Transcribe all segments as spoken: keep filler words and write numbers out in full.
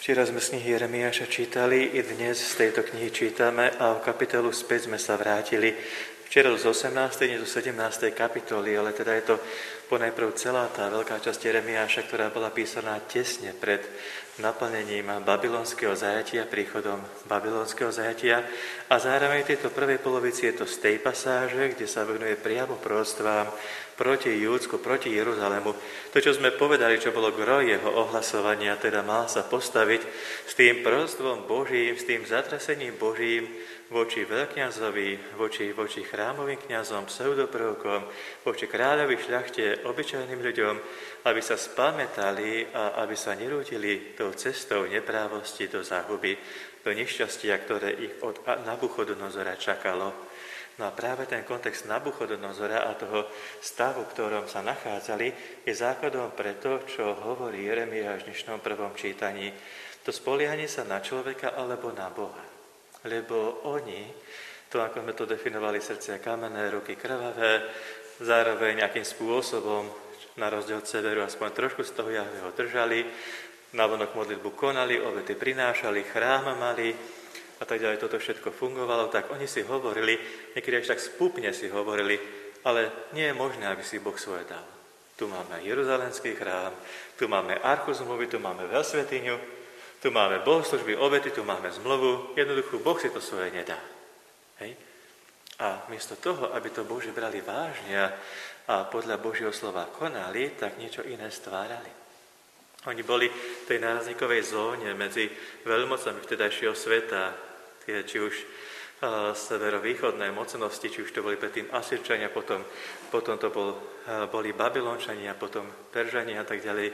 Včera sme z knihy Jeremiáša čítali, i dnes z tejto knihy čítame a v kapitolu späť sme sa vrátili. Včera z osemnástej, dnes do sedemnástej kapitoly, ale teda je to ponajprv celá tá veľká časť Jeremiáša, ktorá bola písaná tesne pred naplnením babylonského zajatia, príchodom babylonského zajatia. A zároveň v tejto prvej polovici je to z tej pasáže, kde sa venuje priamo proroctvám proti Júdsku, proti Jeruzalému. To, čo sme povedali, čo bolo gro jeho ohlasovania, teda mal sa postaviť s tým proroctvom Božím, s tým zatrasením Božím voči veľkňazovi, voči, voči chrámovým kňazom, pseudoprorokom, voči kráľovi, šľachte, obyčajným ľuďom, aby sa spamätali a aby sa nerútili tou cestou neprávosti do záhuby, do nešťastia, ktoré ich od Nabuchodonozora čakalo. No a práve ten kontext Nabuchodonozora a toho stavu, v ktorom sa nachádzali, je základom pre to, čo hovorí Jeremiáš v dnešnom prvom čítaní. To spoliehanie sa na človeka alebo na Boha. Lebo oni, to ako sme to definovali, srdcia kamenné, ruky krvavé, zároveň akým spôsobom, na rozdiel od severu, aspoň trošku z toho Jahveho držali, navonok modlitbu konali, obety prinášali, chrám mali, a tak ďalej, toto všetko fungovalo, tak oni si hovorili, niekedy až tak spúpne si hovorili, ale nie je možné, aby si Boh svoje dal. Tu máme Jeruzalemský chrám, tu máme archu zmluvy, tu máme veľsvätyňu, tu máme bohoslužby, obety, tu máme zmluvu, jednoducho Boh si to svoje nedá. Hej? A miesto toho, aby to Boží brali vážne a podľa Božieho slova konali, tak niečo iné stvárali. Oni boli v tej nárazníkovej zóne medzi veľmocami vtedajšieho sveta, či už uh, severovýchodné mocnosti, či už to boli predtým Asyrčania, potom, potom to bol, uh, boli Babylončania, potom Peržania a tak ďalej.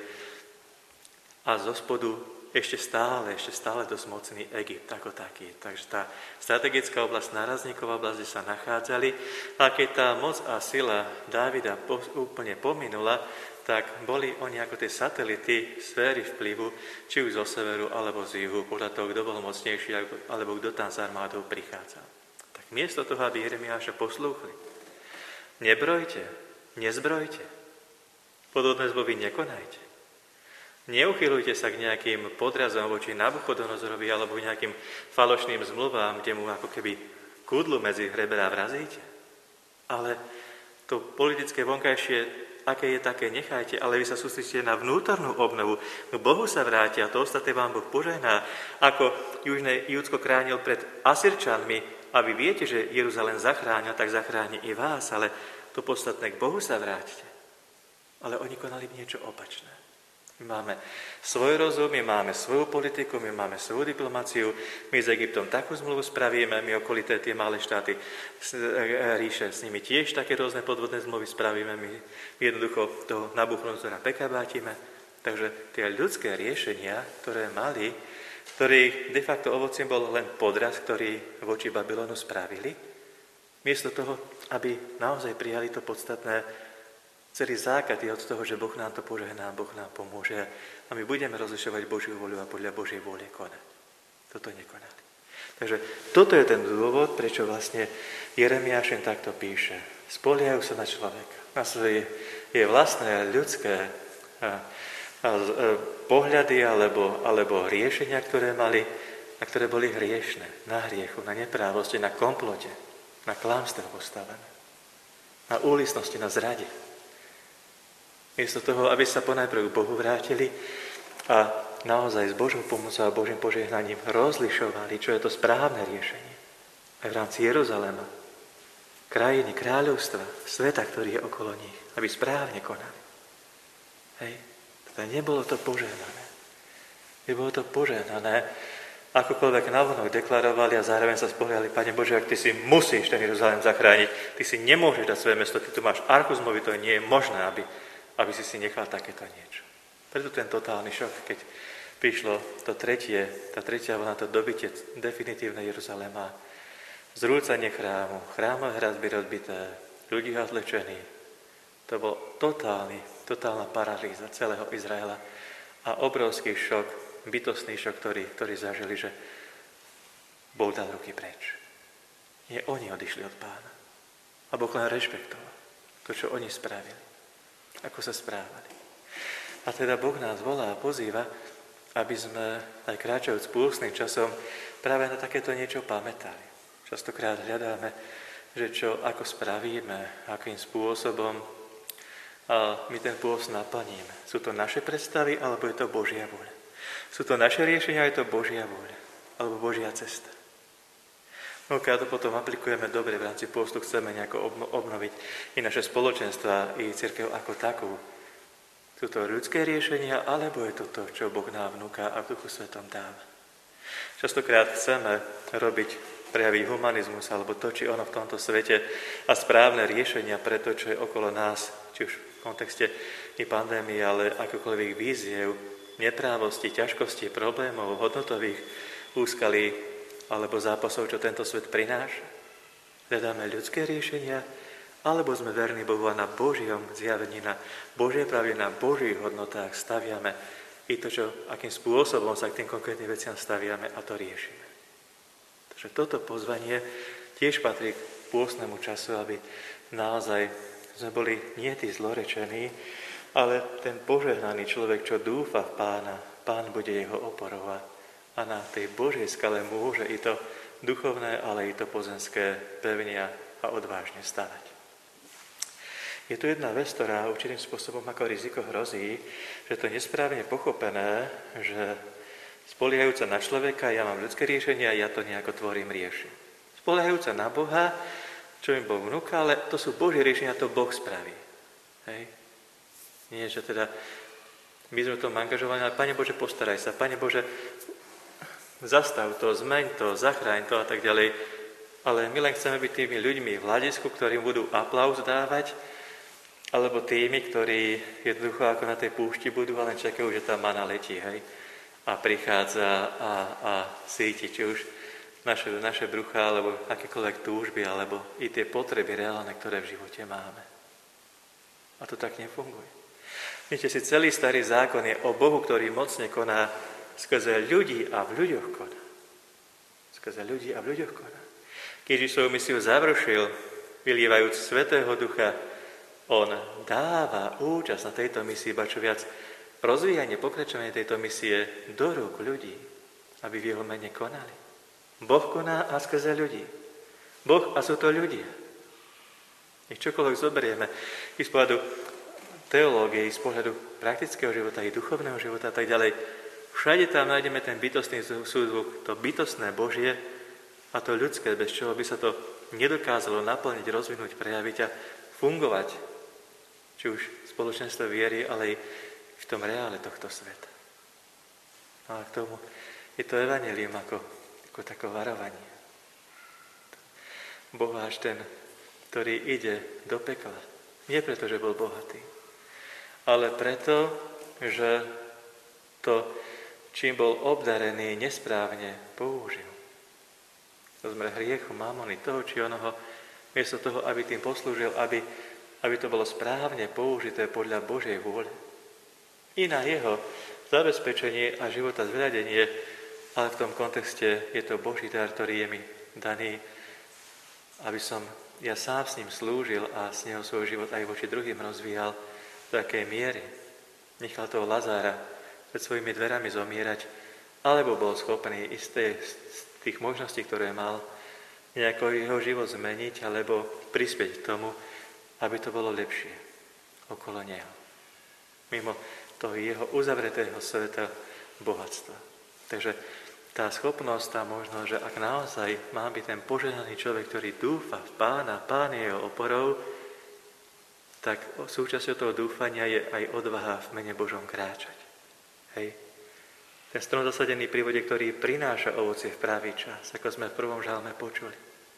A zo spodu ešte stále, ešte stále dosť mocný Egypt ako taký. Takže tá strategická oblasť, nárazníková oblasť, kde sa nachádzali, a keď tá moc a sila Dávida po, úplne pominula, tak boli oni ako tie satelity sféry vplyvu, či už zo severu alebo z juhu, podľa toho, kto bol mocnejší, alebo kto tam s armádou prichádzal. Tak miesto toho, aby Jeremiáša poslúchli, nebrojte, nezbrojte, podvodné zmluvy nekonajte, neuchylujte sa k nejakým podrazom voči Nabuchodonozorovi alebo nejakým falošným zmluvám, kde mu ako keby kudlu medzi hreberá vrazíte, ale to politické vonkajšie, aké je také, nechajte, ale vy sa sústredíte na vnútornú obnovu. K Bohu sa vrátia, to ostatné vám Boh požehná. Ako južné Júdsko chránil pred Asyrčanmi, a vy viete, že Jeruzalém zachránil, tak zachráni i vás, ale to podstatné, k Bohu sa vráťte. Ale oni konali niečo opačné. My máme svoj rozum, my máme svoju politiku, my máme svoju diplomáciu, my s Egyptom takú zmluvu spravíme, my okolité tie malé štáty ríše, s nimi tiež také rôzne podvodné zmluvy spravíme, my jednoducho toho Nabuchodonozora pekabátime. Takže tie ľudské riešenia, ktoré mali, ktorých de facto ovocím bol len podraz, ktorý voči Babylonu spravili, miesto toho, aby naozaj prijali to podstatné, celý základ je od toho, že Boh nám to požehná, Boh nám pomôže a my budeme rozlišovať Božiu voľu a podľa Božej vôle konať. Toto nekonali. Takže toto je ten dôvod, prečo vlastne Jeremiáš takto píše. Spoliehajú sa na človeka, na svoje je vlastné ľudské a, a, a, pohľady alebo, alebo riešenia, ktoré mali, a ktoré boli hriešne, na hriechu, na neprávosti, na komplote, na klamstve postavené, na úlisnosti, na zrade. Miesto toho, aby sa ponajprv k Bohu vrátili a naozaj s Božou pomocou a Božím požehnaním rozlišovali, čo je to správne riešenie. Aj v rámci Jeruzalema, krajiny, kráľovstva, sveta, ktorý je okolo nich, aby správne konali. Hej. Teda nebolo to požehnané. Nebolo to požehnané, akokoľvek navonok deklarovali a zároveň sa spoliehali, Pane Bože, ak Ty si musíš ten Jeruzalém zachrániť, Ty si nemôžeš dať svoje mesto, Ty tu máš archu zmluvy, to nie je možné, aby aby si si nechal takéto niečo. Preto ten totálny šok, keď prišlo to tretie, tá tretia vlna, to dobitie definitívne Jeruzaléma, zrúcanie chrámu, chrámové hradby rozbité, ľudí hazlečení, to bol totálny, totálna paralýza celého Izraela a obrovský šok, bytostný šok, ktorý, ktorý zažili, že Boh dal ruky preč. Nie oni odišli od Pána. A Boh len rešpektoval to, čo oni spravili. Ako sa správali. A teda Boh nás volá a pozýva, aby sme aj kráčajúc pôstnym časom práve na takéto niečo pamätali. Častokrát hľadáme, že čo, ako spravíme, akým spôsobom a my ten pôst naplníme. Sú to naše predstavy, alebo je to Božia vôľa? Sú to naše riešenia, je to Božia vôľa, alebo Božia cesta? No, keď to potom aplikujeme dobre v rámci pôstu, chceme nejako obnoviť i naše spoločenstva, i cirkev ako takú. Sú to ľudské riešenia, alebo je to to, čo Boh nám vnúka a v Duchu Svetom dáva? Častokrát chceme robiť, prejaviť humanizmus, alebo to, či ono v tomto svete a správne riešenia pre to, čo je okolo nás, či už v kontexte i pandémie, ale akokoľvek víziev, neprávosti, ťažkosti, problémov, hodnotových úskalí, alebo zápasov, čo tento svet prináša. Hľadáme ľudské riešenia, alebo sme verní Bohu a na Božiom zjavení, na Božie pravde, na Božích hodnotách staviame i to, čo, akým spôsobom sa k tým konkrétnym veciam staviame a to riešime. Takže toto pozvanie tiež patrí k pôstnemu času, aby naozaj sme boli nie tí zlorečení, ale ten požehnaný človek, čo dúfa v Pána, Pán bude jeho oporou a na tej Božej skale môže i to duchovné, ale i to pozemské pevnia a odvážne stavať. Je tu jedna vec, ktorá určitým spôsobom ako riziko hrozí, že to nesprávne pochopené, že spoliehajúca na človeka, ja mám ľudské riešenie a ja to nejako tvorím, riešim. Spoliehajúca na Boha, čo mi Boh vnúka, ale to sú Božie riešenia, to Boh spraví. Hej? Nie, že teda my sme v tom angažovaní, ale Pane Bože, postaraj sa, Pane Bože, zastav to, zmeň to, zachráň to a tak ďalej. Ale my len chceme byť tými ľuďmi v hľadisku, ktorým budú aplauz dávať, alebo tými, ktorí jednoducho ako na tej púšti budú a len čakajú, že tá mana letí, hej? A prichádza a, a síti, či už naše, naše brucha, alebo akékoľvek túžby, alebo i tie potreby reálne, ktoré v živote máme. A to tak nefunguje. Viete si, celý starý zákon je o Bohu, ktorý mocne koná skrze ľudí a v ľuďoch koná. Skrze ľudí a v ľuďoch koná. Keď svoju misiu završil, vylievajúc Svätého Ducha, on dáva účasť na tejto misii, ba čo viac, rozvíjanie, pokračovanie tejto misie do rúk ľudí, aby v jeho mene konali. Boh koná a skrze ľudí. Boh a sú to ľudia. Nech čokoľvek zoberieme i z pohľadu teológie, i z pohľadu praktického života, i duchovného života a tak ďalej, všade tam nájdeme ten bytostný súzvuk, to bytostné Božie a to ľudské, bez čoho by sa to nedokázalo naplniť, rozvinúť, prejaviť a fungovať, či už v spoločenstve viery, ale aj v tom reále tohto sveta. A k tomu je to evanjelium ako, ako také varovanie. Boháč ten, ktorý ide do pekla, nie preto, že bol bohatý, ale preto, že to, čím bol obdarený, nesprávne použil. To znamená hriechu, mamony, toho či onoho, miesto toho, aby tým poslúžil, aby, aby to bolo správne použité podľa Božej vôle. I na jeho zabezpečenie a života zveľadenie, ale v tom kontexte je to Boží dar, ktorý je mi daný, aby som ja sám s ním slúžil a s neho svoj život aj voči druhým rozvíjal do akej miery. Nechal toho Lazára pred svojimi dverami zomierať, alebo bol schopný isté z tých možností, ktoré mal, nejako jeho život zmeniť, alebo prispieť k tomu, aby to bolo lepšie okolo neho. Mimo toho jeho uzavretého sveta bohatstva. Takže tá schopnosť, tá možnosť, že ak naozaj má byť ten požehnaný človek, ktorý dúfa v Pána, Pán je jeho oporou, tak súčasťou toho dúfania je aj odvaha v mene Božom kráčať. Hej. Ten strom zasadený pri vode, ktorý prináša ovocie v pravý čas, ako sme v prvom žalme počuli.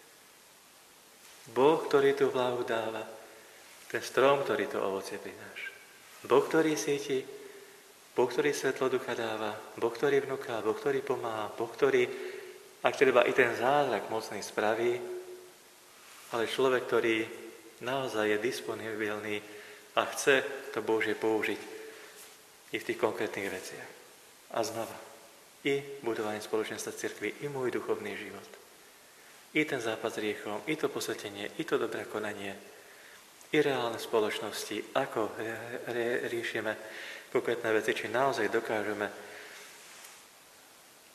Boh, ktorý tú vláhu dáva, ten strom, ktorý to ovocie prináša. Boh, ktorý síti, Boh, ktorý svetlo ducha dáva, Boh, ktorý vnúka, Boh, ktorý pomáha, Boh, ktorý, ak treba, i ten zázrak mocný spraví, ale človek, ktorý naozaj je disponibilný a chce to Božie použiť i v tých konkrétnych veciach. A znova, i budovanie spoločenstva cirkvi, i môj duchovný život, i ten zápas s riechom, i to posvetenie, i to dobré konanie, i reálne spoločnosti, ako riešime konkrétne veci, či naozaj dokážeme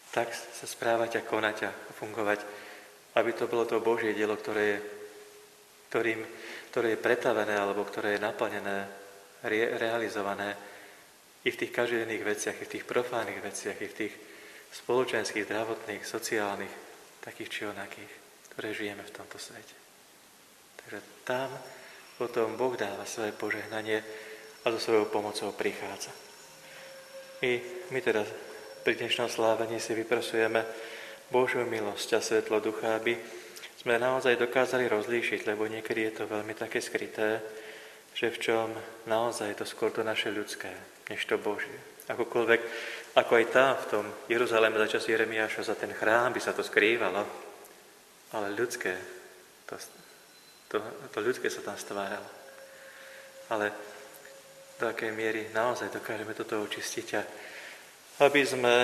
tak sa správať a konať a fungovať, aby to bolo to Božie dielo, ktoré je, ktorým, ktoré je pretavené alebo ktoré je naplnené, re, realizované i v tých každodenných veciach, i v tých profánnych veciach, i v tých spoločenských, zdravotných, sociálnych, takých či onakých, ktoré žijeme v tomto svete. Takže tam potom Boh dáva svoje požehnanie a so svojou pomocou prichádza. I my teda pri dnešnom slávení si vyprosujeme Božiu milosť a svetlo ducha, aby sme naozaj dokázali rozlíšiť, lebo niekedy je to veľmi také skryté, že v čom naozaj je to skôr to naše ľudské, než to Božie. Akokoľvek, ako aj tam v tom Jeruzaleme za čas Jeremiáša za ten chrám by sa to skrývalo, ale ľudské, to, to, to ľudské sa tam stváralo. Ale do akej miery naozaj dokážeme toto očistiť a aby sme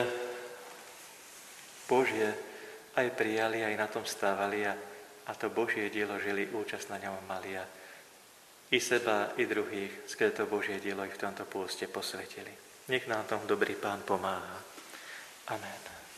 Božie aj prijali, aj na tom stávali a, a to Božie dielo žili, účasť na ňom mali a i seba, i druhých, skrze to Božie dielo i v tomto pôste posvetili. Nech nám tom dobrý Pán pomáha. Amen.